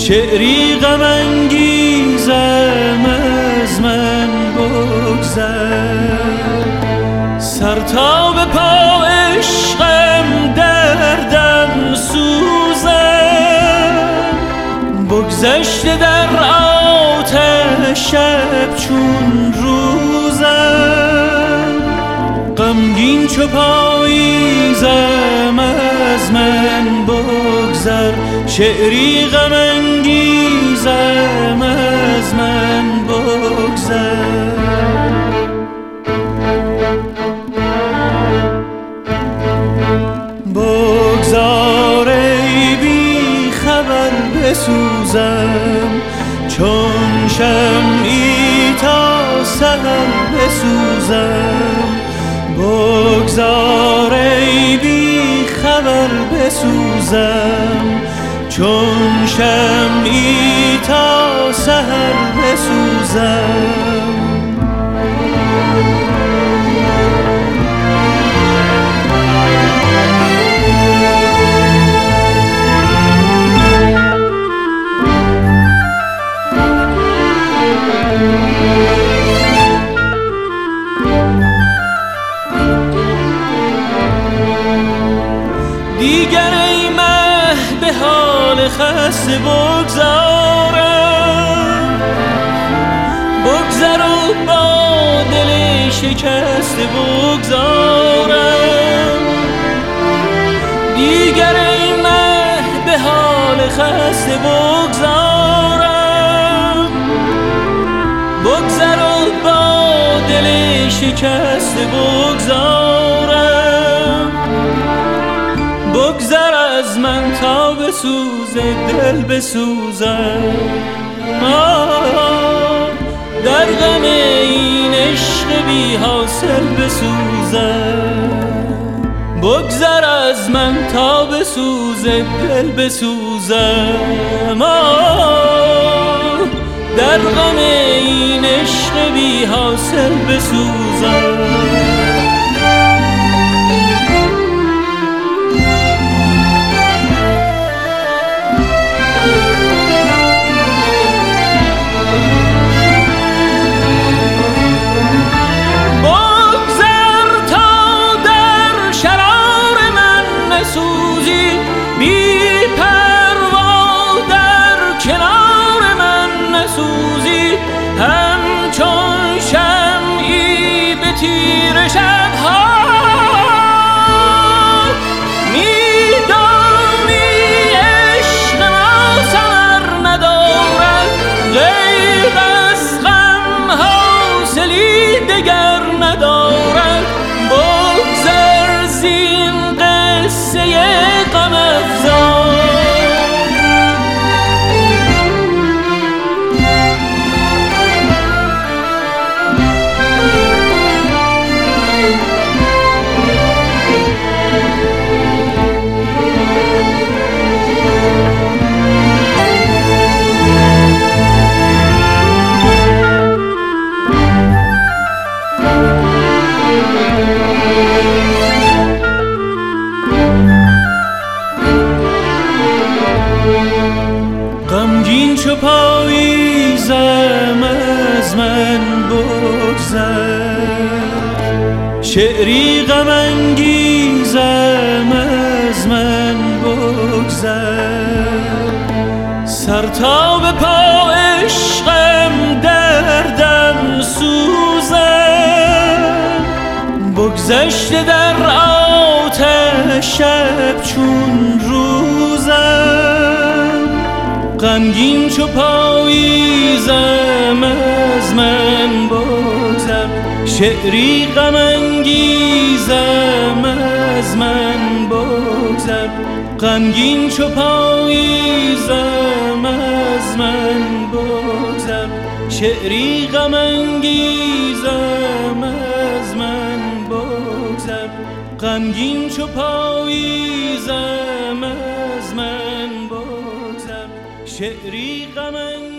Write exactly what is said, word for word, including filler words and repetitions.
شعری غم انگیزم از من بگذر، سر تا به پا عشقم دردم سوزم، بگذشته در آتش شب چون روزم، غمگین چو پاییزم از من بگذر، شعری غم انگیزم از من بگذر. بگذار ای بی خبر بسوزم، چون شمعی تا سحر بسوزم، بگذار ای بی خبر بسوزم، چون شمعی تا سحر بسوزم. دیگر ای مه به حال خسته بگذارم، بگذر و با دل شکسته بگذارم. دیگر ای مه به حال خسته بگذارم، بگذر و با دل شکسته بگذارم. بگذر از من تا بسوز دل بسوزم، در غم این عشق بی حاصل بسوزم. بگذر از من تا بسوز دل بسوزم، در غم این عشق بی حاصل بسوزم. همچون شمعی به تیر شبها، میدانی عشق ما ثمر ندارد، غیر از غم حاصلی دگر ندارد. بگذر زین قصه غم افزا، غمگین چو پاییزم از من بگذر، شعری غم انگیزم از من بگذر، سر تا به پا عشقم دردم سوزم، بگذشته در آتش شب چون روزم، غمگین چو پاییزم از من بگذر، شعری غم انگیزم از من بگذر، غمگین چو پاییزم از من بگذر، شعری غم انگیزم از من بگذر، غمگین چو پاییزم از من بگذر، شعری غم